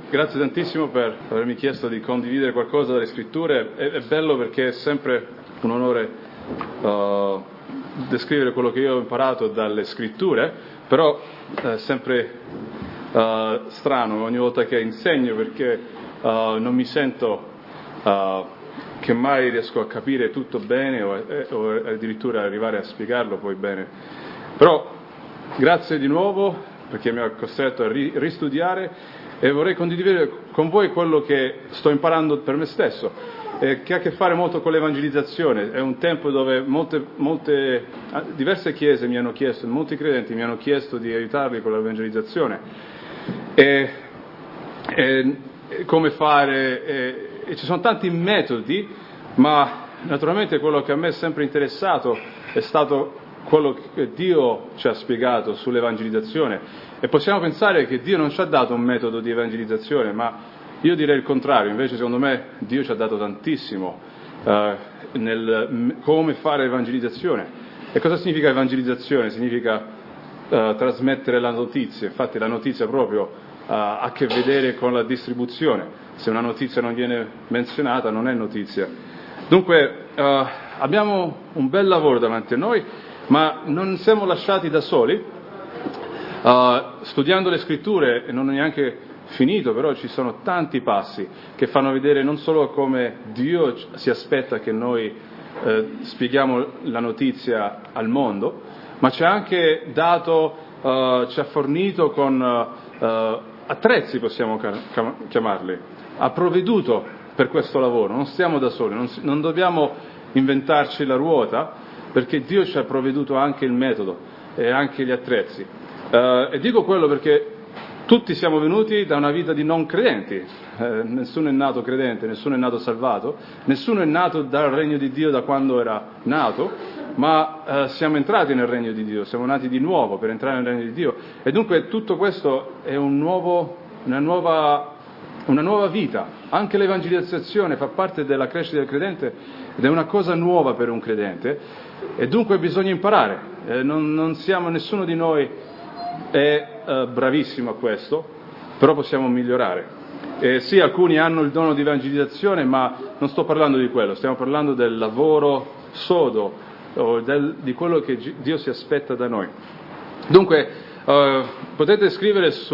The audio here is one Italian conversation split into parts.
grazie tantissimo per avermi chiesto di condividere qualcosa dalle scritture. È bello perché è sempre un onore descrivere quello che io ho imparato dalle scritture, però è sempre strano ogni volta che insegno perché non mi sento che mai riesco a capire tutto bene o addirittura arrivare a spiegarlo poi bene. Però grazie di nuovo perché mi ha costretto a ristudiare e vorrei condividere con voi quello che sto imparando per me stesso, che ha a che fare molto con l'evangelizzazione. È un tempo dove diverse chiese mi hanno chiesto, molti credenti mi hanno chiesto di aiutarli con l'evangelizzazione e come fare, e ci sono tanti metodi, ma naturalmente quello che a me è sempre interessato è stato quello che Dio ci ha spiegato sull'evangelizzazione. E possiamo pensare che Dio non ci ha dato un metodo di evangelizzazione, ma io direi il contrario. Invece secondo me Dio ci ha dato tantissimo nel come fare evangelizzazione. E cosa significa evangelizzazione? Significa trasmettere la notizia. Infatti la notizia proprio ha a che vedere con la distribuzione. Se una notizia non viene menzionata non è notizia. Dunque abbiamo un bel lavoro davanti a noi, ma non siamo lasciati da soli. Studiando le scritture, e non ho neanche finito, però ci sono tanti passi che fanno vedere non solo come Dio si aspetta che noi spieghiamo la notizia al mondo, ma ci ha anche dato, ci ha fornito con attrezzi, possiamo chiamarli, ha provveduto per questo lavoro. Non stiamo da soli, non dobbiamo inventarci la ruota, perché Dio ci ha provveduto anche il metodo e anche gli attrezzi. E dico quello perché tutti siamo venuti da una vita di non credenti, nessuno è nato credente, nessuno è nato salvato, nessuno è nato dal regno di Dio da quando era nato, ma siamo entrati nel regno di Dio, siamo nati di nuovo per entrare nel regno di Dio, e dunque tutto questo è una nuova vita. Anche l'evangelizzazione fa parte della crescita del credente ed è una cosa nuova per un credente, e dunque bisogna imparare. Nessuno di noi è bravissimo a questo, però possiamo migliorare. Sì, alcuni hanno il dono di evangelizzazione, ma non sto parlando di quello, stiamo parlando del lavoro sodo, o di quello che Dio si aspetta da noi. Dunque, potete scrivere su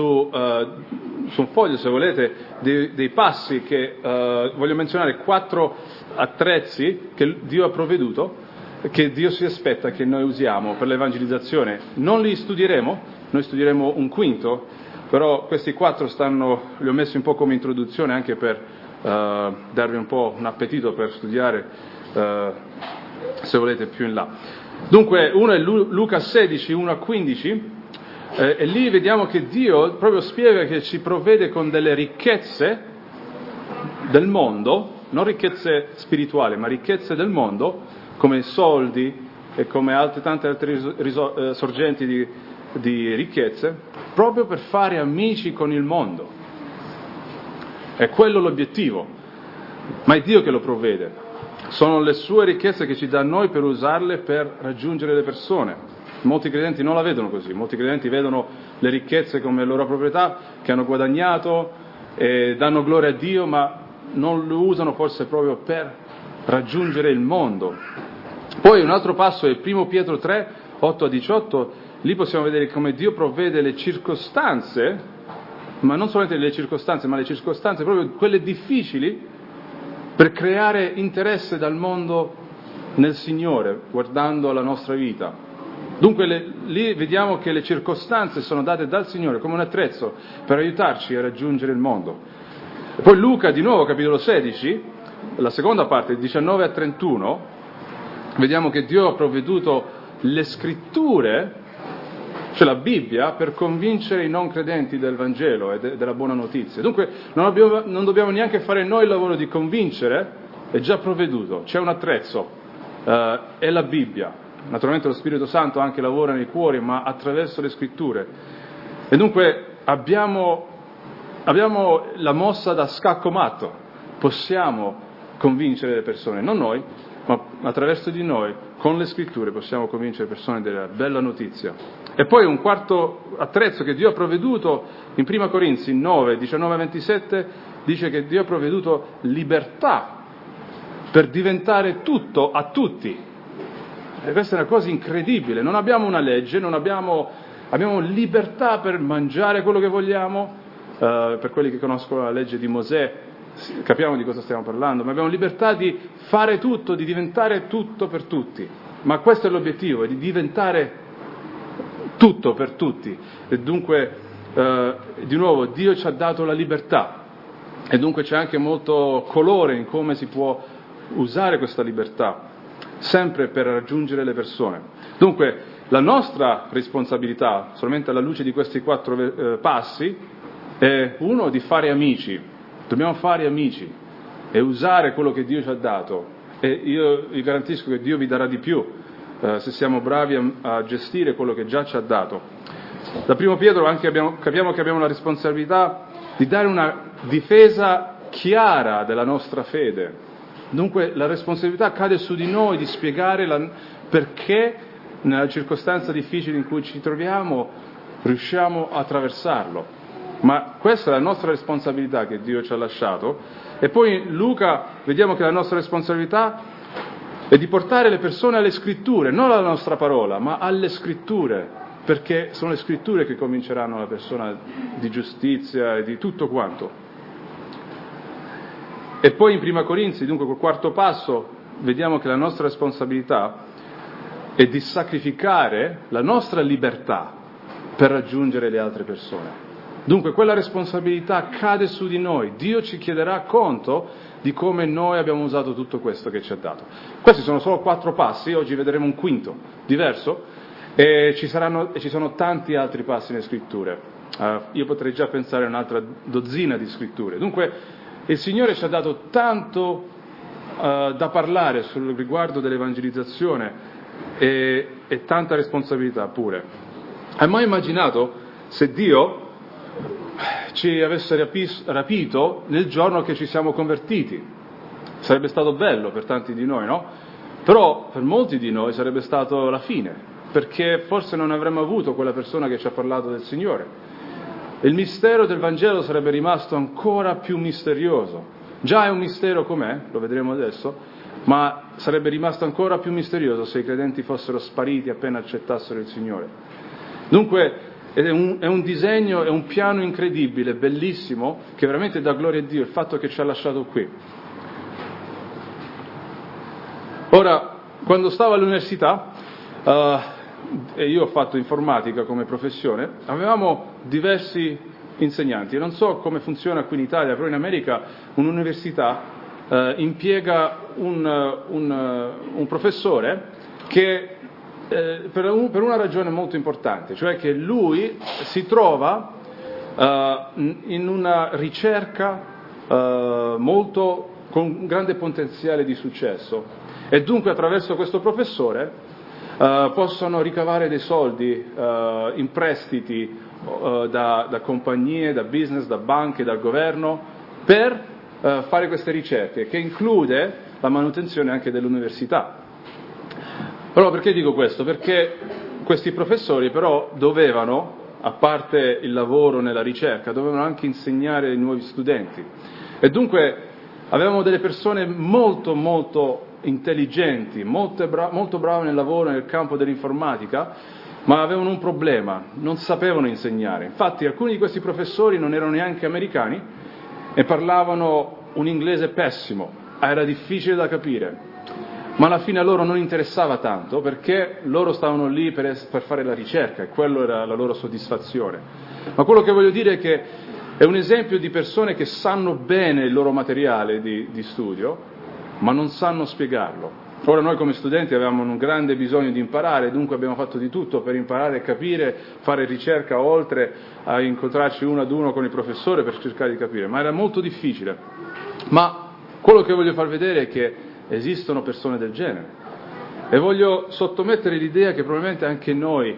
un foglio, se volete, dei passi che voglio menzionare, 4 attrezzi che Dio ha provveduto, che Dio si aspetta che noi usiamo per l'evangelizzazione. Non li studieremo, noi studieremo un quinto, però questi 4 li ho messi un po' come introduzione anche per darvi un po' un appetito per studiare, se volete, più in là. Dunque, uno è Luca 16, 1-15, e lì vediamo che Dio proprio spiega che ci provvede con delle ricchezze del mondo, non ricchezze spirituali, ma ricchezze del mondo, come soldi e come tante altre sorgenti di ricchezze, proprio per fare amici con il mondo. È quello l'obiettivo, ma è Dio che lo provvede. Sono le sue ricchezze che ci dà a noi per usarle per raggiungere le persone. Molti credenti non la vedono così, molti credenti vedono le ricchezze come loro proprietà, che hanno guadagnato e danno gloria a Dio, ma non lo usano forse proprio per raggiungere il mondo. Poi un altro passo è 1 Pietro 3, 8-18, lì possiamo vedere come Dio provvede le circostanze, ma non solamente le circostanze, ma le circostanze proprio quelle difficili, per creare interesse dal mondo nel Signore, guardando la nostra vita. Dunque lì vediamo che le circostanze sono date dal Signore come un attrezzo per aiutarci a raggiungere il mondo. E poi Luca, di nuovo, capitolo 16, la seconda parte, 19-31, vediamo che Dio ha provveduto le scritture, cioè la Bibbia, per convincere i non credenti del Vangelo e della buona notizia. Dunque non dobbiamo neanche fare noi il lavoro di convincere, è già provveduto, c'è un attrezzo, è la Bibbia. Naturalmente lo Spirito Santo anche lavora nei cuori, ma attraverso le scritture. E dunque abbiamo la mossa da scacco matto, possiamo convincere le persone, non noi, ma attraverso di noi, con le scritture, possiamo convincere le persone della bella notizia. E poi un quarto attrezzo che Dio ha provveduto, in 1 Corinzi 9, 19-27, dice che Dio ha provveduto libertà per diventare tutto a tutti. E questa è una cosa incredibile, non abbiamo una legge, abbiamo libertà per mangiare quello che vogliamo, per quelli che conoscono la legge di Mosè, capiamo di cosa stiamo parlando, ma abbiamo libertà di fare tutto, di diventare tutto per tutti. Ma questo è l'obiettivo, è di diventare tutto per tutti. E dunque, di nuovo, Dio ci ha dato la libertà e dunque c'è anche molto colore in come si può usare questa libertà, sempre per raggiungere le persone. Dunque, la nostra responsabilità, solamente alla luce di questi 4 passi, è uno di fare amici. Dobbiamo fare amici e usare quello che Dio ci ha dato. E io vi garantisco che Dio vi darà di più se siamo bravi a gestire quello che già ci ha dato. Da Primo Pietro anche capiamo che abbiamo la responsabilità di dare una difesa chiara della nostra fede. Dunque la responsabilità cade su di noi di spiegare perché nella circostanza difficile in cui ci troviamo riusciamo a attraversarlo. Ma questa è la nostra responsabilità che Dio ci ha lasciato. E poi in Luca vediamo che la nostra responsabilità è di portare le persone alle scritture, non alla nostra parola, ma alle scritture, perché sono le scritture che convinceranno la persona di giustizia e di tutto quanto. E poi in 1 Corinzi, dunque col quarto passo, vediamo che la nostra responsabilità è di sacrificare la nostra libertà per raggiungere le altre persone. Dunque quella responsabilità cade su di noi, Dio ci chiederà conto di come noi abbiamo usato tutto questo che ci ha dato. Questi sono solo 4 passi, oggi vedremo un quinto, diverso, e ci sono tanti altri passi nelle scritture. Io potrei già pensare a un'altra dozzina di scritture. Dunque il Signore ci ha dato tanto da parlare sul riguardo dell'evangelizzazione e tanta responsabilità pure. Hai mai immaginato se Dio ci avesse rapito nel giorno che ci siamo convertiti? Sarebbe stato bello per tanti di noi, no? Però per molti di noi sarebbe stato la fine, perché forse non avremmo avuto quella persona che ci ha parlato del Signore. Il mistero del Vangelo sarebbe rimasto ancora più misterioso. Già è un mistero com'è, lo vedremo adesso, ma sarebbe rimasto ancora più misterioso se i credenti fossero spariti appena accettassero il Signore. Dunque è un disegno, è un piano incredibile, bellissimo, che veramente dà gloria a Dio il fatto che ci ha lasciato qui. Ora, quando stavo all'università, e io ho fatto informatica come professione, avevamo diversi insegnanti. Non so come funziona qui in Italia, però in America un'università impiega un professore che per una ragione molto importante, cioè che lui si trova in una ricerca con un grande potenziale di successo e dunque attraverso questo professore possono ricavare dei soldi in prestiti da compagnie, da business, da banche, dal governo per fare queste ricerche, che include la manutenzione anche dell'università. Però perché dico questo? Perché questi professori però dovevano, a parte il lavoro nella ricerca, dovevano anche insegnare ai nuovi studenti. E dunque avevamo delle persone molto molto intelligenti, molto brave nel lavoro nel campo dell'informatica, ma avevano un problema, non sapevano insegnare. Infatti alcuni di questi professori non erano neanche americani e parlavano un inglese pessimo, era difficile da capire. Ma alla fine a loro non interessava tanto, perché loro stavano lì per fare la ricerca e quello era la loro soddisfazione. Ma quello che voglio dire è che è un esempio di persone che sanno bene il loro materiale di studio, ma non sanno spiegarlo. Ora noi come studenti avevamo un grande bisogno di imparare, dunque abbiamo fatto di tutto per imparare a capire, fare ricerca oltre a incontrarci uno ad uno con il professore per cercare di capire, ma era molto difficile. Ma quello che voglio far vedere è che esistono persone del genere e voglio sottomettere l'idea che probabilmente anche noi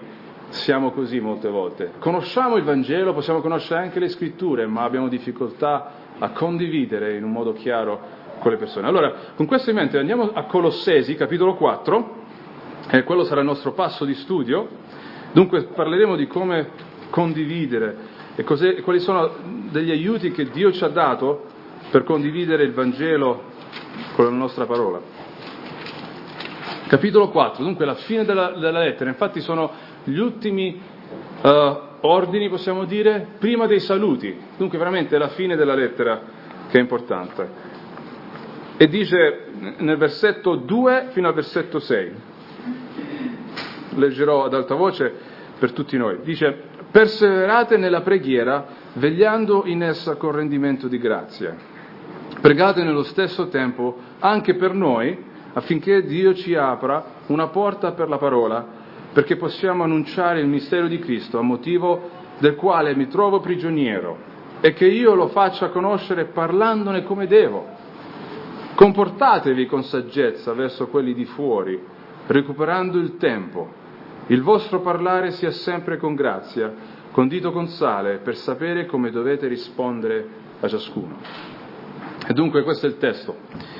siamo così molte volte. Conosciamo il Vangelo, possiamo conoscere anche le Scritture, ma abbiamo difficoltà a condividere in un modo chiaro con le persone. Allora, con questo in mente andiamo a Colossesi, capitolo 4, e quello sarà il nostro passo di studio. Dunque parleremo di come condividere e quali sono degli aiuti che Dio ci ha dato per condividere il Vangelo con la nostra parola. Capitolo 4, dunque la fine della lettera, infatti sono gli ultimi ordini, possiamo dire, prima dei saluti, dunque veramente è la fine della lettera che è importante. E dice nel versetto 2 fino al versetto 6, leggerò ad alta voce per tutti noi, dice: perseverate nella preghiera, vegliando in essa con rendimento di grazie. Pregate nello stesso tempo anche per noi, affinché Dio ci apra una porta per la parola, perché possiamo annunciare il mistero di Cristo, a motivo del quale mi trovo prigioniero, e che io lo faccia conoscere parlandone come devo. Comportatevi con saggezza verso quelli di fuori, recuperando il tempo. Il vostro parlare sia sempre con grazia, condito con sale, per sapere come dovete rispondere a ciascuno. E dunque questo è il testo.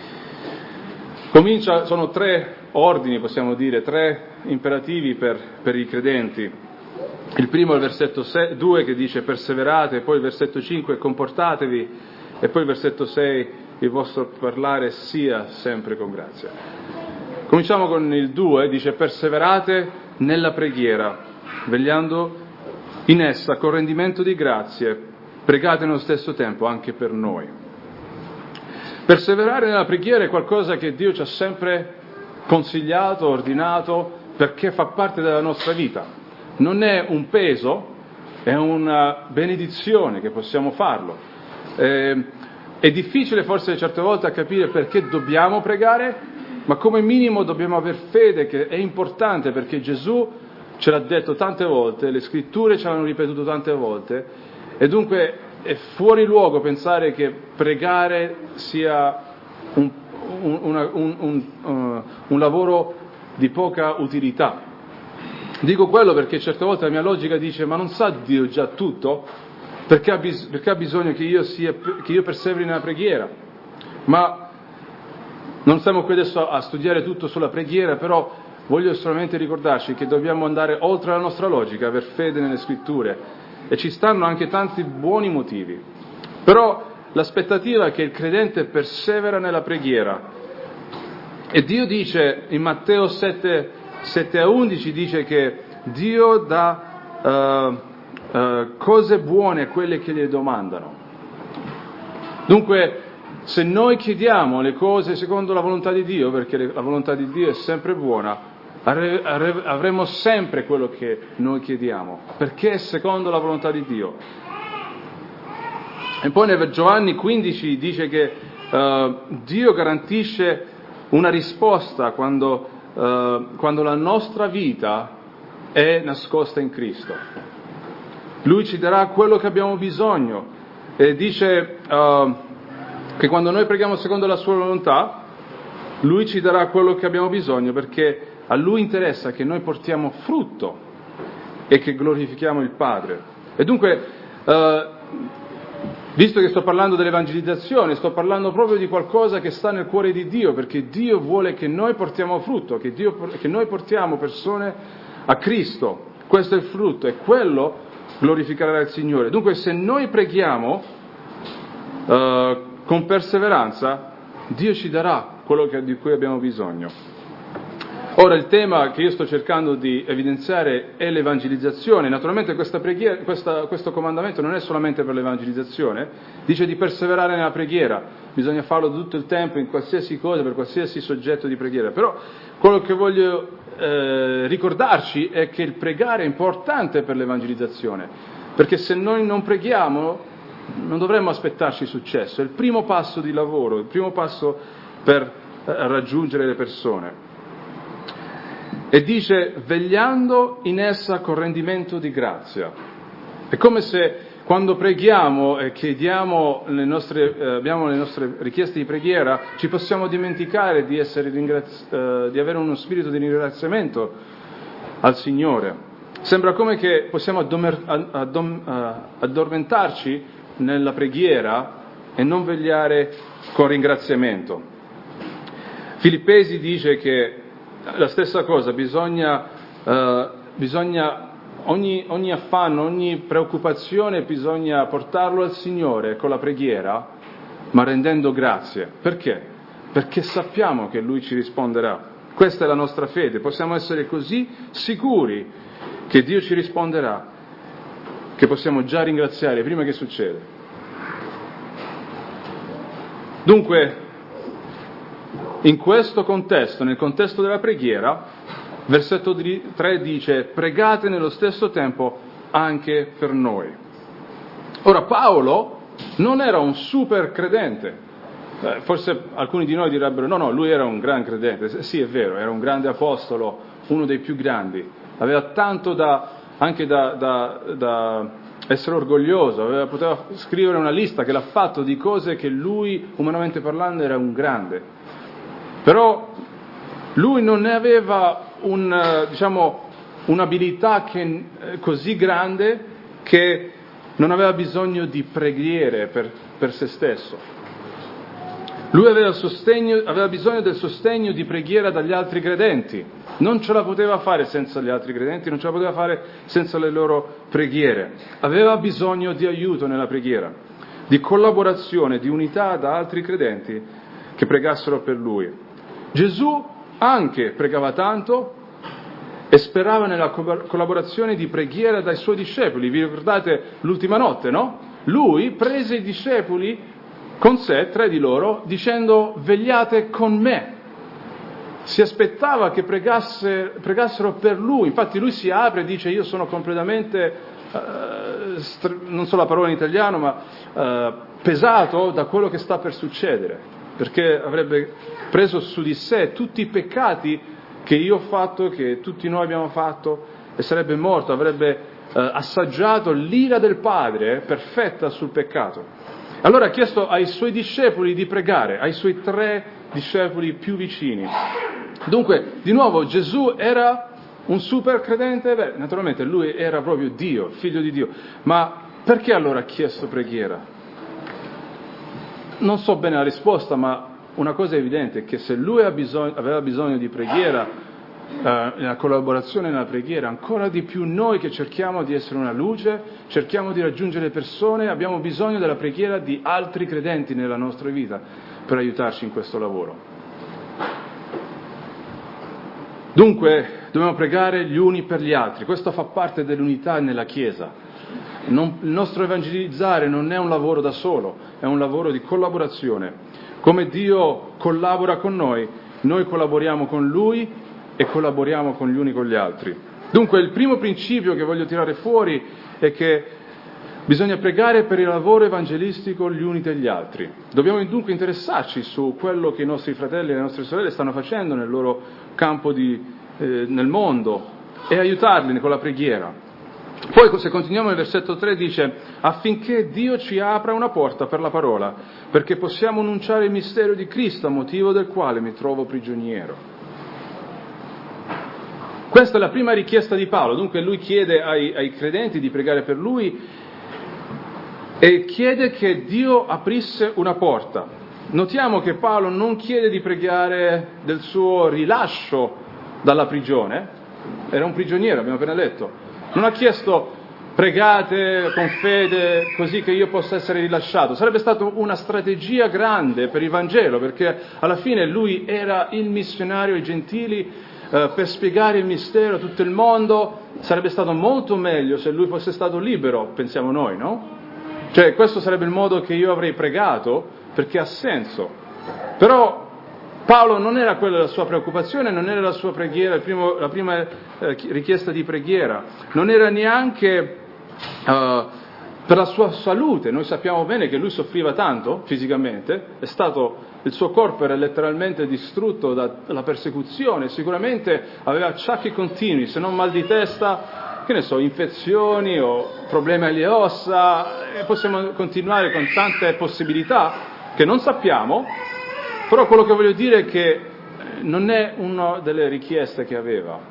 Sono 3 ordini, possiamo dire, 3 imperativi per i credenti. Il primo è il versetto 2 che dice perseverate, poi il versetto 5 comportatevi, e poi il versetto 6 il vostro parlare sia sempre con grazia. Cominciamo con il 2, dice perseverate nella preghiera, vegliando in essa con rendimento di grazie, pregate nello stesso tempo anche per noi. Perseverare nella preghiera è qualcosa che Dio ci ha sempre consigliato, ordinato, perché fa parte della nostra vita. Non è un peso, è una benedizione che possiamo farlo. È difficile forse certe volte a capire perché dobbiamo pregare, ma come minimo dobbiamo aver fede che è importante, perché Gesù ce l'ha detto tante volte, le Scritture ce l'hanno ripetuto tante volte, e dunque è fuori luogo pensare che pregare sia un lavoro di poca utilità. Dico quello perché certe volte la mia logica dice: ma non sa Dio già tutto? Perché ha bisogno che io perseveri nella preghiera? Ma non stiamo qui adesso a studiare tutto sulla preghiera, però voglio solamente ricordarci che dobbiamo andare oltre la nostra logica, aver fede nelle Scritture, e ci stanno anche tanti buoni motivi. Però l'aspettativa è che il credente persevera nella preghiera. E Dio dice in Matteo 7-11, dice che Dio dà cose buone a quelle che gli domandano. Dunque, se noi chiediamo le cose secondo la volontà di Dio, perché la volontà di Dio è sempre buona, avremo sempre quello che noi chiediamo, perché è secondo la volontà di Dio. E poi nel Giovanni 15 dice che Dio garantisce una risposta quando la nostra vita è nascosta in Cristo. Lui ci darà quello che abbiamo bisogno, e dice che quando noi preghiamo secondo la sua volontà, Lui ci darà quello che abbiamo bisogno, perché a Lui interessa che noi portiamo frutto e che glorifichiamo il Padre. E dunque, visto che sto parlando dell'evangelizzazione, sto parlando proprio di qualcosa che sta nel cuore di Dio, perché Dio vuole che noi portiamo frutto, che noi portiamo persone a Cristo. Questo è il frutto, e quello glorificherà il Signore. Dunque, se noi preghiamo con perseveranza, Dio ci darà quello di cui abbiamo bisogno. Ora, il tema che io sto cercando di evidenziare è l'evangelizzazione. Naturalmente questo comandamento non è solamente per l'evangelizzazione, dice di perseverare nella preghiera, bisogna farlo tutto il tempo, in qualsiasi cosa, per qualsiasi soggetto di preghiera. Però quello che voglio ricordarci è che il pregare è importante per l'evangelizzazione, perché se noi non preghiamo non dovremmo aspettarci successo. È il primo passo di lavoro, il primo passo per raggiungere le persone. E dice vegliando in essa con rendimento di grazia. È come se quando preghiamo e chiediamo abbiamo le nostre richieste di preghiera, ci possiamo dimenticare di avere uno spirito di ringraziamento al Signore. Sembra come che possiamo addormentarci nella preghiera e non vegliare con ringraziamento. Filippesi dice che la stessa cosa, bisogna ogni affanno, ogni preoccupazione bisogna portarlo al Signore con la preghiera, ma rendendo grazie. Perché? Perché sappiamo che Lui ci risponderà. Questa è la nostra fede, possiamo essere così sicuri che Dio ci risponderà, che possiamo già ringraziare prima che succeda. Dunque, in questo contesto, nel contesto della preghiera, versetto 3 dice: pregate nello stesso tempo anche per noi. Ora, Paolo non era un super credente. Forse alcuni di noi direbbero no, lui era un gran credente. Sì, è vero, era un grande apostolo, uno dei più grandi, aveva tanto da essere orgoglioso, poteva scrivere una lista che l'ha fatto di cose che lui, umanamente parlando, era un grande. Però lui non ne aveva un'abilità così grande che non aveva bisogno di preghiere per se stesso. Lui aveva bisogno del sostegno di preghiera dagli altri credenti. Non ce la poteva fare senza gli altri credenti, non ce la poteva fare senza le loro preghiere. Aveva bisogno di aiuto nella preghiera, di collaborazione, di unità da altri credenti che pregassero per lui. Gesù anche pregava tanto e sperava nella collaborazione di preghiera dai suoi discepoli. Vi ricordate l'ultima notte, no? Lui prese i discepoli con sé, 3 di loro, dicendo: vegliate con me. Si aspettava che pregassero per lui. Infatti lui si apre e dice: io sono completamente, non so la parola in italiano, ma pesato da quello che sta per succedere, perché avrebbe preso su di sé tutti i peccati che io ho fatto, che tutti noi abbiamo fatto, e sarebbe morto, avrebbe assaggiato l'ira del Padre perfetta sul peccato. Allora ha chiesto ai suoi discepoli di pregare, ai suoi 3 discepoli più vicini. Dunque, di nuovo, Gesù era un super credente? Beh, naturalmente lui era proprio Dio, figlio di Dio. Ma perché allora ha chiesto preghiera? Non so bene la risposta, ma una cosa è evidente, che se lui aveva bisogno di preghiera, nella collaborazione nella preghiera, ancora di più noi che cerchiamo di essere una luce, cerchiamo di raggiungere le persone, abbiamo bisogno della preghiera di altri credenti nella nostra vita per aiutarci in questo lavoro. Dunque dobbiamo pregare gli uni per gli altri, questo fa parte dell'unità nella Chiesa. Il nostro evangelizzare non è un lavoro da solo, è un lavoro di collaborazione. Come Dio collabora con noi collaboriamo con Lui e collaboriamo con gli uni con gli altri. Dunque il primo principio che voglio tirare fuori è che bisogna pregare per il lavoro evangelistico gli uni degli altri. Dobbiamo dunque interessarci su quello che i nostri fratelli e le nostre sorelle stanno facendo nel loro campo nel mondo e aiutarli con la preghiera. Poi, se continuiamo nel versetto 3, dice: affinché Dio ci apra una porta per la parola, perché possiamo annunciare il mistero di Cristo, a motivo del quale mi trovo prigioniero. Questa è la prima richiesta di Paolo. Dunque lui chiede ai credenti di pregare per lui e chiede che Dio aprisse una porta. Notiamo che Paolo non chiede di pregare del suo rilascio dalla prigione, era un prigioniero, abbiamo appena letto. Non ha chiesto: pregate con fede così che io possa essere rilasciato. Sarebbe stata una strategia grande per il Vangelo, perché alla fine lui era il missionario ai gentili per spiegare il mistero a tutto il mondo. Sarebbe stato molto meglio se lui fosse stato libero, pensiamo noi, no? Cioè, questo sarebbe il modo che io avrei pregato, perché ha senso. Però Paolo non era quella la sua preoccupazione, non era la sua preghiera, la prima richiesta di preghiera, non era neanche per la sua salute. Noi sappiamo bene che lui soffriva tanto fisicamente, il suo corpo era letteralmente distrutto dalla persecuzione, sicuramente aveva acciacchi continui, se non mal di testa, che ne so, infezioni o problemi alle ossa, e possiamo continuare con tante possibilità che non sappiamo. Però quello che voglio dire è che non è una delle richieste che aveva.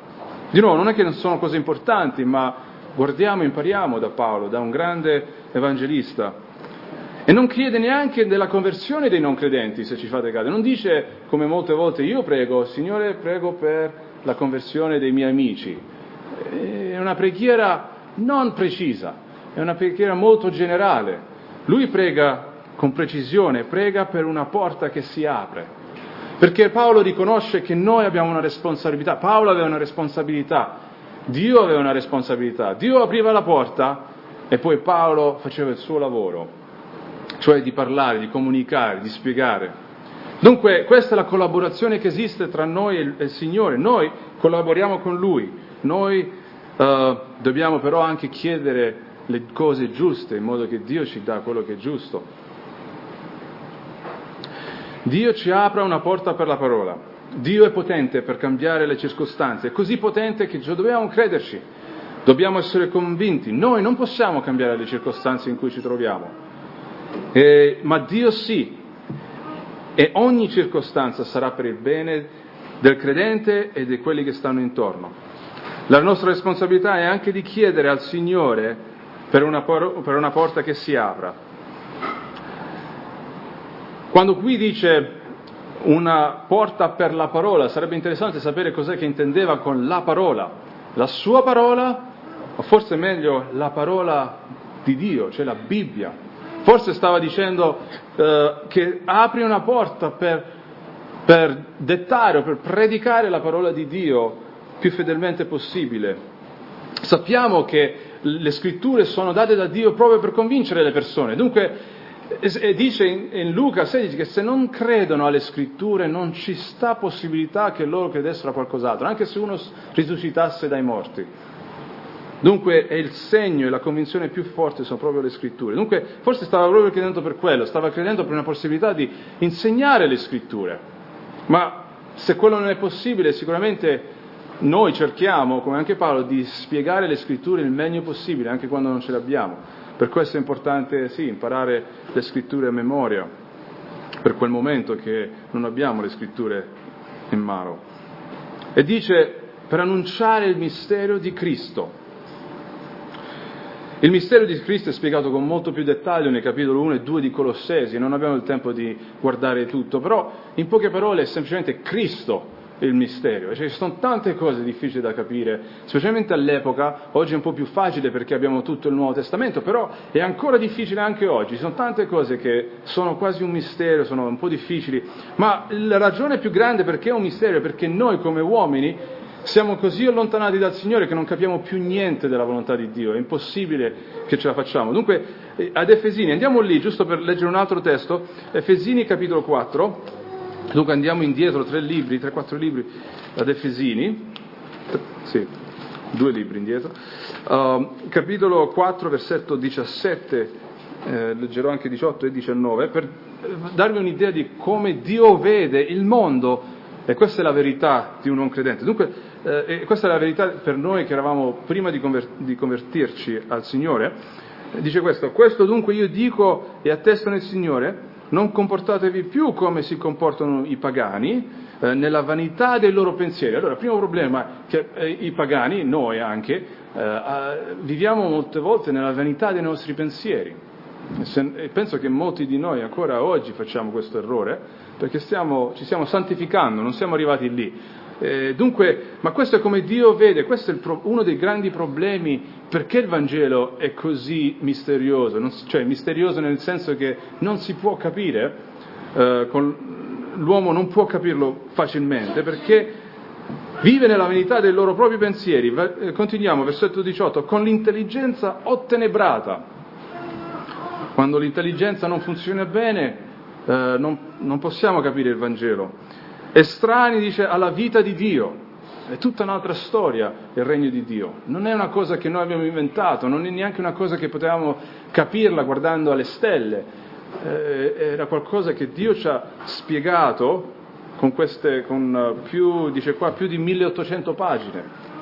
Di nuovo, non è che non sono cose importanti, ma guardiamo, impariamo da Paolo, da un grande evangelista. E non chiede neanche della conversione dei non credenti, se ci fate caso. Non dice, come molte volte, io prego, Signore, prego per la conversione dei miei amici. È una preghiera non precisa, è una preghiera molto generale. Lui prega con precisione, prega per una porta che si apre. Perché Paolo riconosce che noi abbiamo una responsabilità. Paolo aveva una responsabilità, Dio aveva una responsabilità. Dio apriva la porta e poi Paolo faceva il suo lavoro, cioè di parlare, di comunicare, di spiegare. Dunque questa è la collaborazione che esiste tra noi e il Signore. Noi collaboriamo con Lui, noi dobbiamo però anche chiedere le cose giuste in modo che Dio ci dà quello che è giusto. Dio ci apre una porta per la parola. Dio è potente per cambiare le circostanze, è così potente che dobbiamo crederci, dobbiamo essere convinti. Noi non possiamo cambiare le circostanze in cui ci troviamo, ma Dio sì, e ogni circostanza sarà per il bene del credente e di quelli che stanno intorno. La nostra responsabilità è anche di chiedere al Signore per una porta che si apra. Quando qui dice una porta per la parola, sarebbe interessante sapere cos'è che intendeva con la parola. La sua parola, o forse meglio la parola di Dio, cioè la Bibbia. Forse stava dicendo che apri una porta per dettare o per predicare la parola di Dio più fedelmente possibile. Sappiamo che le scritture sono date da Dio proprio per convincere le persone. Dunque dice in Luca 16 che se non credono alle scritture non ci sta possibilità che loro credessero a qualcos'altro, anche se uno risuscitasse dai morti. Dunque è il segno e la convinzione più forte sono proprio le scritture. Dunque forse stava proprio credendo per quello, stava credendo per una possibilità di insegnare le scritture. Ma se quello non è possibile, sicuramente noi cerchiamo, come anche Paolo, di spiegare le scritture il meglio possibile, anche quando non ce le abbiamo. Per questo è importante, sì, imparare le scritture a memoria, per quel momento che non abbiamo le scritture in mano. E dice, per annunciare il mistero di Cristo. Il mistero di Cristo è spiegato con molto più dettaglio nei capitoli 1 e 2 di Colossesi, non abbiamo il tempo di guardare tutto, però in poche parole è semplicemente Cristo il mistero. Cioè, ci sono tante cose difficili da capire, specialmente all'epoca. Oggi è un po' più facile perché abbiamo tutto il Nuovo Testamento, però è ancora difficile anche oggi. Ci sono tante cose che sono quasi un mistero, sono un po' difficili, ma la ragione più grande perché è un mistero è perché noi come uomini siamo così allontanati dal Signore che non capiamo più niente della volontà di Dio, è impossibile che ce la facciamo. Dunque ad Efesini, andiamo lì giusto per leggere un altro testo, Efesini capitolo 4. Dunque andiamo indietro 3-4 libri ad Efesini, sì, 2 libri indietro, capitolo 4 versetto 17, leggerò anche 18 e 19, per darvi un'idea di come Dio vede il mondo, e questa è la verità di un non credente. Dunque questa è la verità per noi che eravamo prima di convertirci al Signore. Dice questo dunque io dico e attesto nel Signore: non comportatevi più come si comportano i pagani, nella vanità dei loro pensieri. Allora, il primo problema è che i pagani, noi anche, viviamo molte volte nella vanità dei nostri pensieri. E penso che molti di noi ancora oggi facciamo questo errore, perché ci stiamo santificando, non siamo arrivati lì. Dunque, ma questo è come Dio vede, questo è uno dei grandi problemi perché il Vangelo è così misterioso, cioè misterioso nel senso che non si può capire, l'uomo non può capirlo facilmente perché vive nella vanità dei loro propri pensieri. Continuiamo, versetto 18, con l'intelligenza ottenebrata. Quando l'intelligenza non funziona bene, non possiamo capire il Vangelo. Estranei, dice, alla vita di Dio. È tutta un'altra storia il regno di Dio. Non è una cosa che noi abbiamo inventato, non è neanche una cosa che potevamo capirla guardando alle stelle. Era qualcosa che Dio ci ha spiegato con più di 1800 pagine.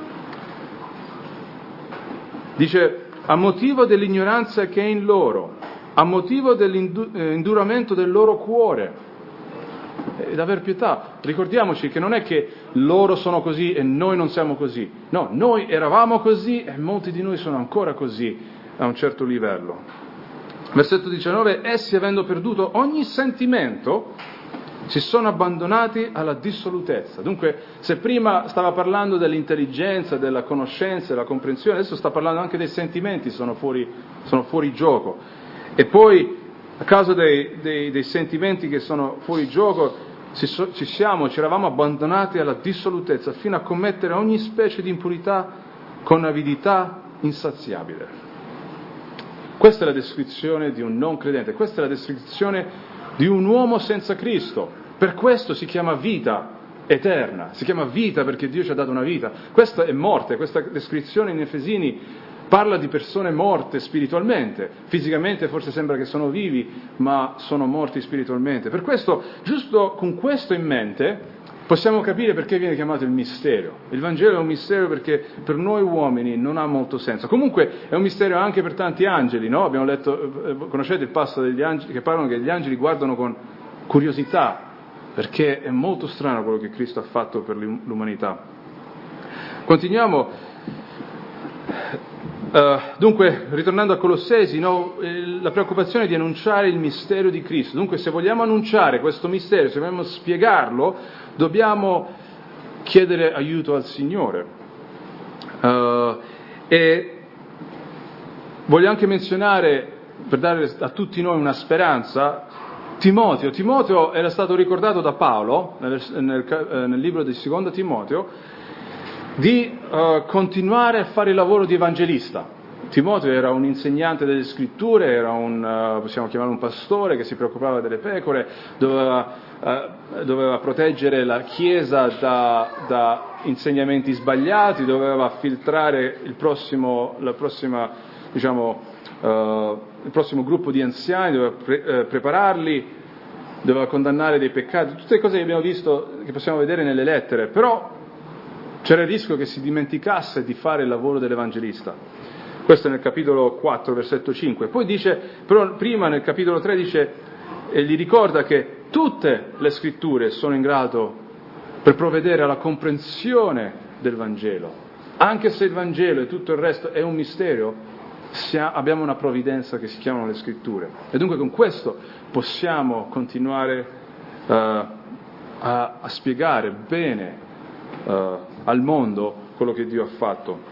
Dice, a motivo dell'ignoranza che è in loro, a motivo dell'induramento del loro cuore. ed aver pietà. Ricordiamoci che non è che loro sono così e noi non siamo così. No, noi eravamo così e molti di noi sono ancora così a un certo livello. Versetto 19, essi avendo perduto ogni sentimento si sono abbandonati alla dissolutezza. Dunque, se prima stava parlando dell'intelligenza, della conoscenza, della comprensione, adesso sta parlando anche dei sentimenti, sono fuori gioco. E poi, a causa dei sentimenti che sono fuori gioco, ci eravamo abbandonati alla dissolutezza, fino a commettere ogni specie di impurità con avidità insaziabile. Questa è la descrizione di un non credente, questa è la descrizione di un uomo senza Cristo. Per questo si chiama vita eterna, si chiama vita perché Dio ci ha dato una vita. Questa è morte, questa descrizione in Efesini parla di persone morte spiritualmente. Fisicamente forse sembra che sono vivi, ma sono morti spiritualmente. Per questo, giusto con questo in mente, possiamo capire perché viene chiamato il mistero. Il Vangelo è un mistero perché per noi uomini non ha molto senso. Comunque è un mistero anche per tanti angeli, no? Abbiamo letto, conoscete il passo degli angeli che parlano che gli angeli guardano con curiosità, perché è molto strano quello che Cristo ha fatto per l'umanità. Continuiamo. Dunque, ritornando a Colossesi, no, la preoccupazione di annunciare il mistero di Cristo. Dunque, se vogliamo annunciare questo mistero, se vogliamo spiegarlo, dobbiamo chiedere aiuto al Signore. E voglio anche menzionare, per dare a tutti noi una speranza, Timoteo. Timoteo era stato ricordato da Paolo, nel libro di Seconda Timoteo, di continuare a fare il lavoro di evangelista. Timoteo era un insegnante delle scritture, era possiamo chiamarlo un pastore che si preoccupava delle pecore, doveva proteggere la Chiesa da insegnamenti sbagliati, doveva filtrare il prossimo gruppo di anziani, doveva prepararli, doveva condannare dei peccati, tutte le cose che abbiamo visto, che possiamo vedere nelle lettere, però c'era il rischio che si dimenticasse di fare il lavoro dell'evangelista. Questo è nel capitolo 4, versetto 5. Poi dice, però prima nel capitolo 3 dice, e gli ricorda che tutte le scritture sono in grado per provvedere alla comprensione del Vangelo. Anche se il Vangelo e tutto il resto è un mistero, abbiamo una provvidenza che si chiamano le scritture. E dunque con questo possiamo continuare a spiegare bene al mondo quello che Dio ha fatto.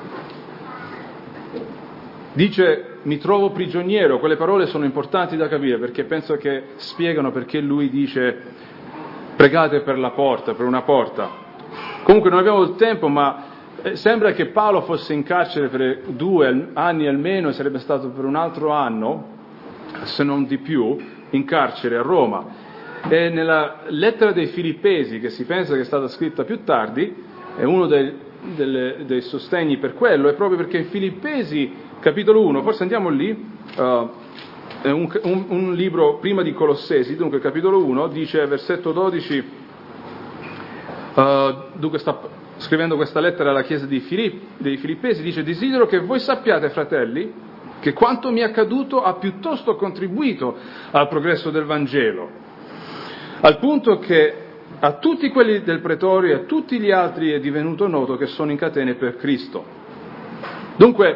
Dice, mi trovo prigioniero. Quelle parole sono importanti da capire perché penso che spiegano perché lui dice pregate per la porta, per una porta. Comunque non abbiamo il tempo, ma sembra che Paolo fosse in carcere per 2 anni almeno e sarebbe stato per un altro anno, se non di più, in carcere a Roma. E nella lettera dei Filippesi, che si pensa che è stata scritta più tardi, è uno dei sostegni per quello, è proprio perché in Filippesi, capitolo 1, forse andiamo lì, è un libro prima di Colossesi, dunque capitolo 1, dice, versetto 12, dunque sta scrivendo questa lettera alla chiesa dei Filippesi, dice, desidero che voi sappiate, fratelli, che quanto mi è accaduto ha piuttosto contribuito al progresso del Vangelo, al punto che a tutti quelli del pretorio e a tutti gli altri è divenuto noto che sono in catene per Cristo. Dunque,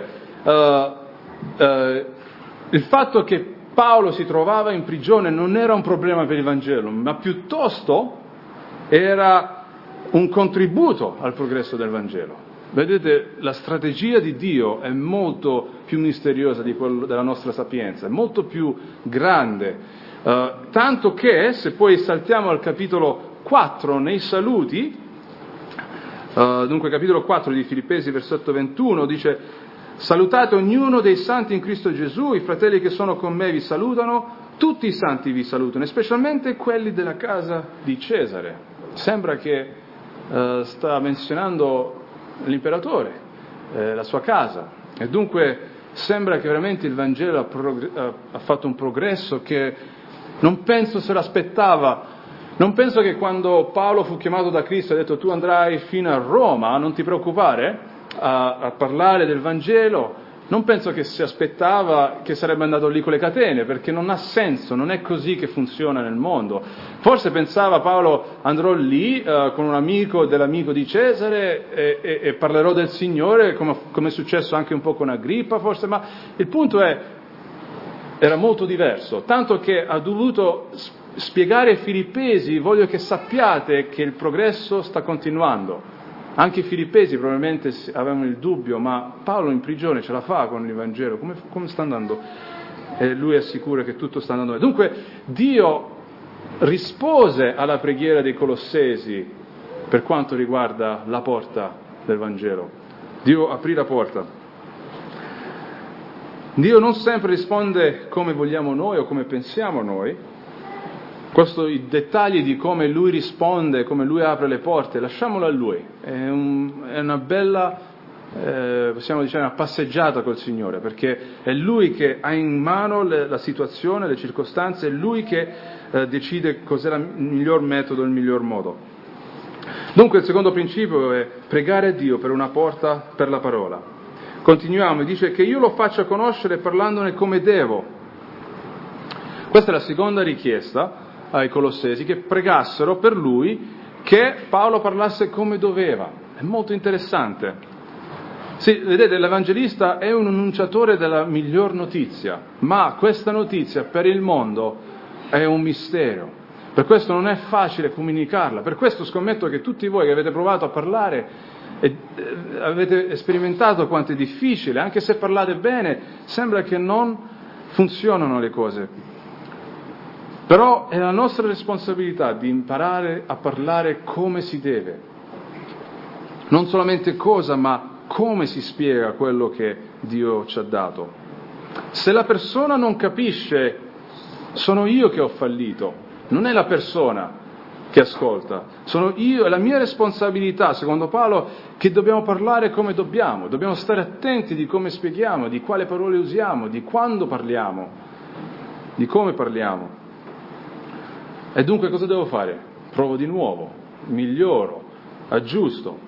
il fatto che Paolo si trovava in prigione non era un problema per il Vangelo, ma piuttosto era un contributo al progresso del Vangelo. Vedete, la strategia di Dio è molto più misteriosa di quello della nostra sapienza, è molto più grande. Tanto che, se poi saltiamo al capitolo 4 nei saluti, dunque capitolo 4 di Filippesi versetto 21 dice, salutate ognuno dei santi in Cristo Gesù, i fratelli che sono con me vi salutano, tutti i santi vi salutano, e specialmente quelli della casa di Cesare. Sembra che sta menzionando l'imperatore, la sua casa, e dunque sembra che veramente il Vangelo ha fatto un progresso che non penso se l'aspettava. Non penso che quando Paolo fu chiamato da Cristo ha detto tu andrai fino a Roma, non ti preoccupare, a parlare del Vangelo, non penso che si aspettava che sarebbe andato lì con le catene, perché non ha senso, non è così che funziona nel mondo. Forse pensava Paolo, andrò lì con un amico dell'amico di Cesare e parlerò del Signore, come è successo anche un po' con Agrippa forse, ma il punto era molto diverso, tanto che ha dovuto spiegare ai Filippesi: voglio che sappiate che il progresso sta continuando. Anche i Filippesi probabilmente avevano il dubbio, ma Paolo in prigione ce la fa con il Vangelo, come sta andando? E lui assicura che tutto sta andando bene. Dunque Dio rispose alla preghiera dei Colossesi per quanto riguarda la porta del Vangelo. Dio aprì la porta. Dio non sempre risponde come vogliamo noi o come pensiamo noi. I dettagli di come Lui risponde, come Lui apre le porte, lasciamolo a Lui. È una bella, possiamo dire, una passeggiata col Signore, perché è Lui che ha in mano la situazione, le circostanze, è Lui che decide cos'è il miglior metodo, il miglior modo. Dunque il secondo principio è pregare a Dio per una porta per la parola. Continuiamo, dice che io lo faccia conoscere parlandone come devo. Questa è la seconda richiesta ai Colossesi, che pregassero per lui che Paolo parlasse come doveva. È molto interessante. Sì, vedete, l'Evangelista è un annunciatore della miglior notizia, ma questa notizia per il mondo è un mistero. Per questo non è facile comunicarla. Per questo scommetto che tutti voi che avete provato a parlare e avete sperimentato quanto è difficile, anche se parlate bene, sembra che non funzionano le cose. Però è la nostra responsabilità di imparare a parlare come si deve. Non solamente cosa, ma come si spiega quello che Dio ci ha dato. Se la persona non capisce, sono io che ho fallito, non è la persona che ascolta. Sono io, è la mia responsabilità, secondo Paolo, che dobbiamo parlare come dobbiamo stare attenti di come spieghiamo, di quale parole usiamo, di quando parliamo, di come parliamo. E dunque cosa devo fare? Provo di nuovo, miglioro, aggiusto.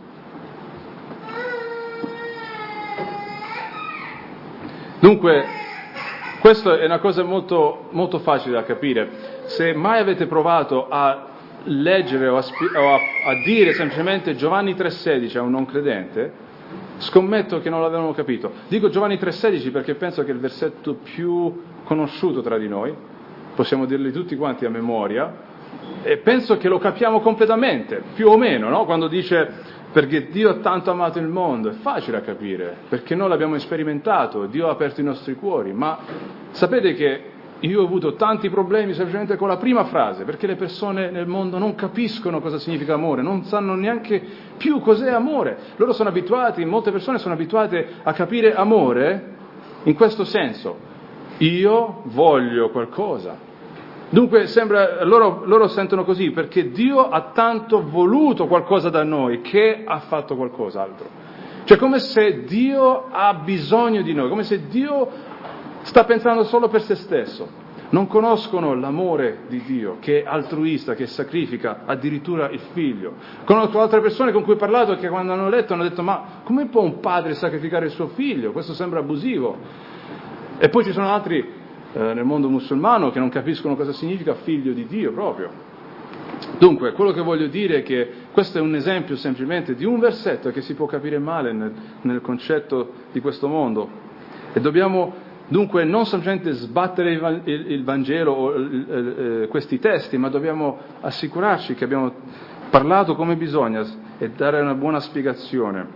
Dunque, questa è una cosa molto, molto facile da capire. Se mai avete provato a leggere o a dire semplicemente Giovanni 3,16 a un non credente, scommetto che non l'avevano capito. Dico Giovanni 3,16 perché penso che è il versetto più conosciuto tra di noi. Possiamo dirli tutti quanti a memoria, e penso che lo capiamo completamente, più o meno, no? Quando dice perché Dio ha tanto amato il mondo, è facile a capire, perché noi l'abbiamo sperimentato, Dio ha aperto i nostri cuori, ma sapete che io ho avuto tanti problemi semplicemente con la prima frase, perché le persone nel mondo non capiscono cosa significa amore, non sanno neanche più cos'è amore. Loro sono abituati, molte persone sono abituate a capire amore in questo senso: io voglio qualcosa. Dunque sembra, loro sentono così, perché Dio ha tanto voluto qualcosa da noi che ha fatto qualcos'altro. Cioè come se Dio ha bisogno di noi, come se Dio sta pensando solo per se stesso. Non conoscono l'amore di Dio, che è altruista, che sacrifica addirittura il figlio. Conosco altre persone con cui ho parlato che quando hanno letto hanno detto: ma come può un padre sacrificare il suo figlio? Questo sembra abusivo. E poi ci sono altri nel mondo musulmano che non capiscono cosa significa figlio di Dio proprio. Dunque, quello che voglio dire è che questo è un esempio semplicemente di un versetto che si può capire male nel concetto di questo mondo, e dobbiamo dunque non semplicemente sbattere il Vangelo o questi testi, ma dobbiamo assicurarci che abbiamo parlato come bisogna e dare una buona spiegazione.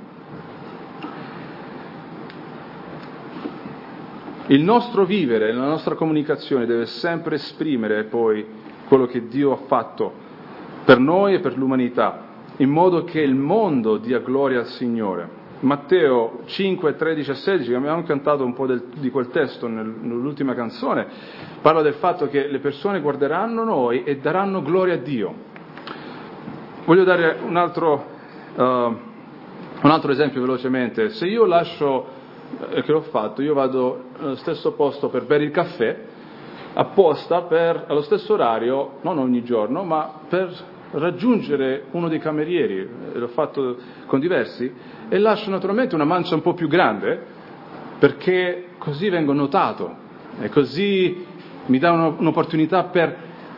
Il nostro vivere, la nostra comunicazione deve sempre esprimere poi quello che Dio ha fatto per noi e per l'umanità, in modo che il mondo dia gloria al Signore. Matteo 5, 13 e 16, abbiamo cantato un po' di quel testo nell'ultima canzone, parla del fatto che le persone guarderanno noi e daranno gloria a Dio. Voglio dare un altro esempio velocemente. Se io lascio, che l'ho fatto, io vado allo stesso posto per bere il caffè, apposta allo stesso orario, non ogni giorno, ma per raggiungere uno dei camerieri, l'ho fatto con diversi, e lascio naturalmente una mancia un po' più grande perché così vengo notato e così mi dà un'opportunità per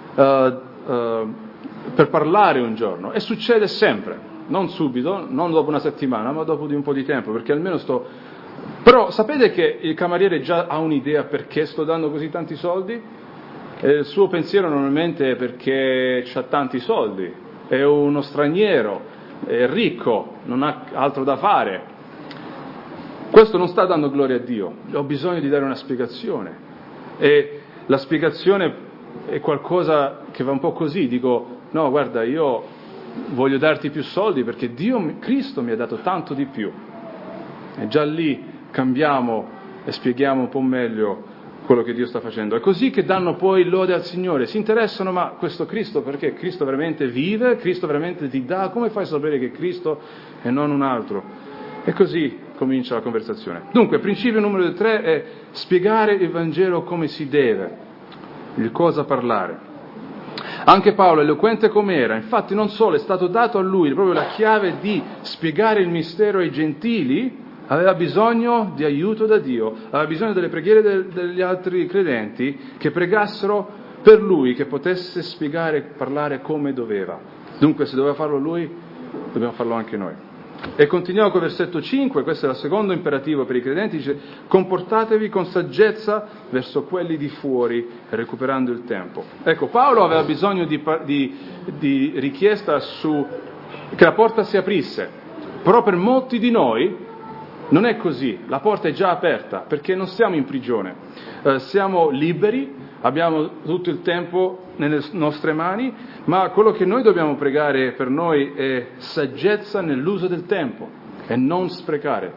parlare un giorno. E succede sempre, non subito, non dopo una settimana, ma dopo di un po' di tempo, perché almeno Però sapete che il cameriere già ha un'idea perché sto dando così tanti soldi? E il suo pensiero normalmente è perché ha tanti soldi, è uno straniero, è ricco, non ha altro da fare. Questo non sta dando gloria a Dio, ho bisogno di dare una spiegazione. E la spiegazione è qualcosa che va un po' così, dico, no, guarda, io voglio darti più soldi perché Cristo mi ha dato tanto di più. E già lì cambiamo e spieghiamo un po' meglio quello che Dio sta facendo. È così che danno poi lode al Signore, si interessano, ma questo Cristo, perché Cristo veramente vive, Cristo veramente ti dà, come fai a sapere che è Cristo e non un altro? E così comincia la conversazione. Dunque, principio numero 3 è spiegare il Vangelo come si deve, il cosa parlare. Anche Paolo, eloquente come era, infatti non solo è stato dato a lui proprio la chiave di spiegare il mistero ai gentili, aveva bisogno di aiuto da Dio, aveva bisogno delle preghiere degli altri credenti che pregassero per lui, che potesse spiegare e parlare come doveva. Dunque, se doveva farlo lui, dobbiamo farlo anche noi. E continuiamo con il versetto 5, questo è il secondo imperativo per i credenti, dice: comportatevi con saggezza verso quelli di fuori, recuperando il tempo. Ecco, Paolo aveva bisogno di richiesta che la porta si aprisse, però per molti di noi non è così, la porta è già aperta, perché non siamo in prigione, siamo liberi, abbiamo tutto il tempo nelle nostre mani, ma quello che noi dobbiamo pregare per noi è saggezza nell'uso del tempo e non sprecare.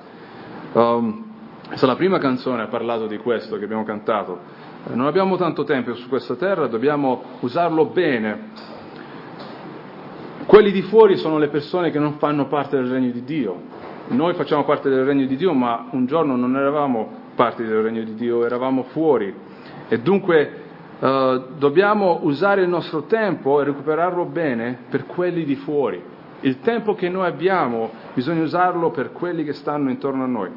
La prima canzone ha parlato di questo che abbiamo cantato. Non abbiamo tanto tempo su questa terra, dobbiamo usarlo bene. Quelli di fuori sono le persone che non fanno parte del regno di Dio. Noi facciamo parte del regno di Dio, ma un giorno non eravamo parte del regno di Dio, eravamo fuori. E dunque dobbiamo usare il nostro tempo e recuperarlo bene per quelli di fuori. Il tempo che noi abbiamo bisogna usarlo per quelli che stanno intorno a noi.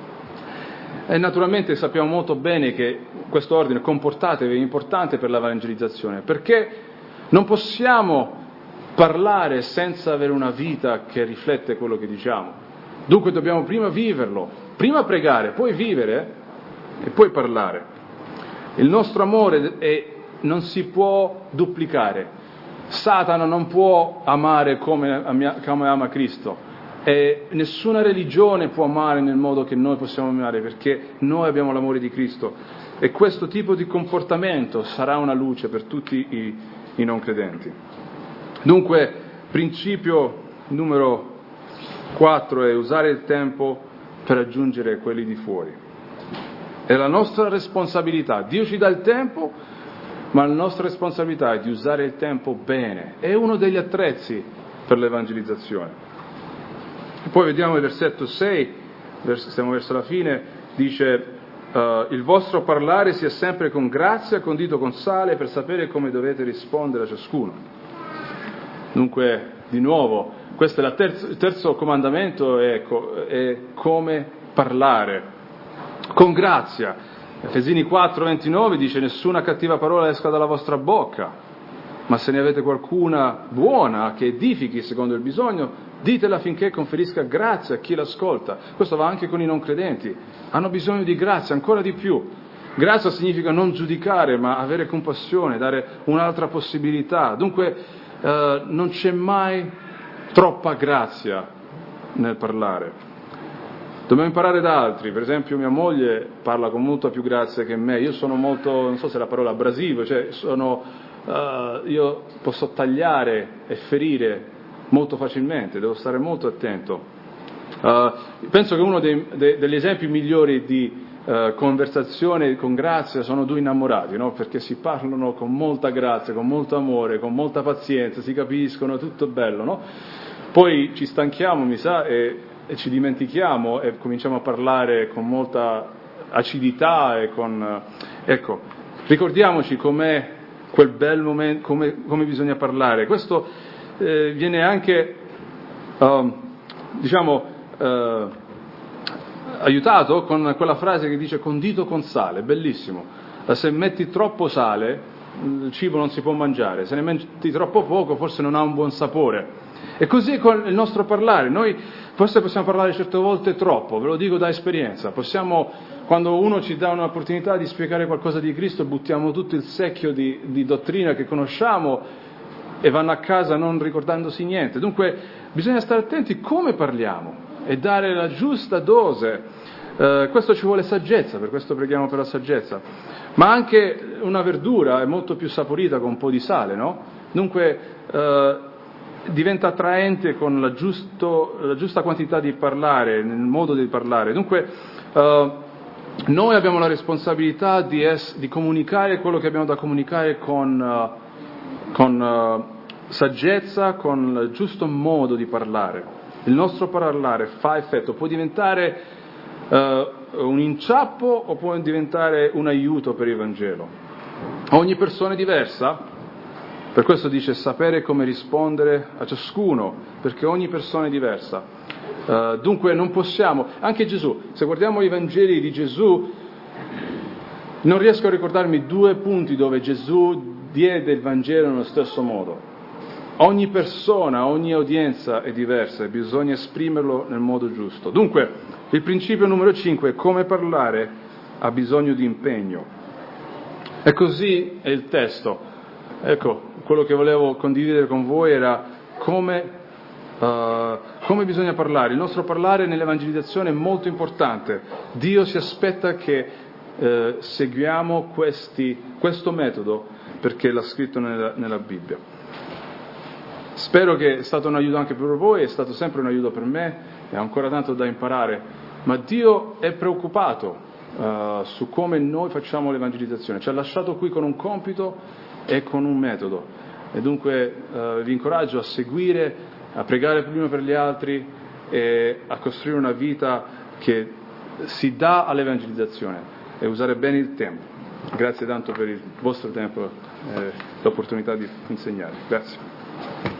E naturalmente sappiamo molto bene che questo ordine, comportatevi, è importante per l'evangelizzazione, perché non possiamo parlare senza avere una vita che riflette quello che diciamo. Dunque dobbiamo prima viverlo, prima pregare, poi vivere e poi parlare. Il nostro amore non si può duplicare. Satana non può amare come ama Cristo e nessuna religione può amare nel modo che noi possiamo amare, perché noi abbiamo l'amore di Cristo e questo tipo di comportamento sarà una luce per tutti i non credenti. Dunque, principio numero 4 è usare il tempo per raggiungere quelli di fuori. È la nostra responsabilità. Dio ci dà il tempo, ma la nostra responsabilità è di usare il tempo bene. È uno degli attrezzi per l'evangelizzazione. E poi vediamo il versetto 6, stiamo verso la fine, dice: il vostro parlare sia sempre con grazia, condito con sale, per sapere come dovete rispondere a ciascuno. Dunque, di nuovo, questo è il terzo comandamento, è come parlare, con grazia. Efesini 4:29 dice: nessuna cattiva parola esca dalla vostra bocca, ma se ne avete qualcuna buona che edifichi secondo il bisogno, ditela affinché conferisca grazia a chi l'ascolta. Questo va anche con i non credenti, hanno bisogno di grazia ancora di più. Grazia significa non giudicare, ma avere compassione, dare un'altra possibilità. Dunque non c'è mai troppa grazia nel parlare. Dobbiamo imparare da altri. Per esempio mia moglie parla con molta più grazia che me. Io sono molto, non so se è la parola abrasivo, cioè io posso tagliare e ferire molto facilmente, devo stare molto attento. Penso che uno degli esempi migliori di conversazione con grazia sono due innamorati, no? Perché si parlano con molta grazia, con molto amore, con molta pazienza, si capiscono, tutto bello, no? Poi ci stanchiamo, mi sa, e ci dimentichiamo e cominciamo a parlare con molta acidità e ecco, ricordiamoci com'è quel bel momento, come bisogna parlare. Questo viene anche aiutato con quella frase che dice condito con sale, bellissimo. Se metti troppo sale il cibo non si può mangiare, se ne metti troppo poco forse non ha un buon sapore. E così è con il nostro parlare. Noi forse possiamo parlare certe volte troppo, ve lo dico da esperienza. Quando uno ci dà un'opportunità di spiegare qualcosa di Cristo, buttiamo tutto il secchio di dottrina che conosciamo e vanno a casa non ricordandosi niente. Dunque bisogna stare attenti come parliamo e dare la giusta dose. Questo ci vuole saggezza, per questo preghiamo per la saggezza. Ma anche una verdura è molto più saporita con un po' di sale, no? Dunque diventa attraente con la giusta quantità di parlare, nel modo di parlare. Dunque noi abbiamo la responsabilità di comunicare quello che abbiamo da comunicare con saggezza, con il giusto modo di parlare. Il nostro parlare fa effetto, può diventare un inciampo o può diventare un aiuto per il Vangelo. Ogni persona è diversa. Per questo dice sapere come rispondere a ciascuno, perché ogni persona è diversa. Dunque non possiamo, anche Gesù, se guardiamo i Vangeli di Gesù, non riesco a ricordarmi 2 punti dove Gesù diede il Vangelo nello stesso modo. Ogni persona, ogni udienza è diversa e bisogna esprimerlo nel modo giusto. Dunque, il principio numero 5 è come parlare ha bisogno di impegno. E così è il testo. Ecco, quello che volevo condividere con voi era come bisogna parlare. Il nostro parlare nell'evangelizzazione è molto importante. Dio si aspetta che seguiamo questo metodo perché l'ha scritto nella Bibbia. Spero che è stato un aiuto anche per voi, è stato sempre un aiuto per me, e ho ancora tanto da imparare, ma Dio è preoccupato su come noi facciamo l'evangelizzazione. Ci ha lasciato qui con un compito e con un metodo, e dunque vi incoraggio a seguire, a pregare prima per gli altri e a costruire una vita che si dà all'evangelizzazione e usare bene il tempo. Grazie tanto per il vostro tempo e l'opportunità di insegnare. Grazie.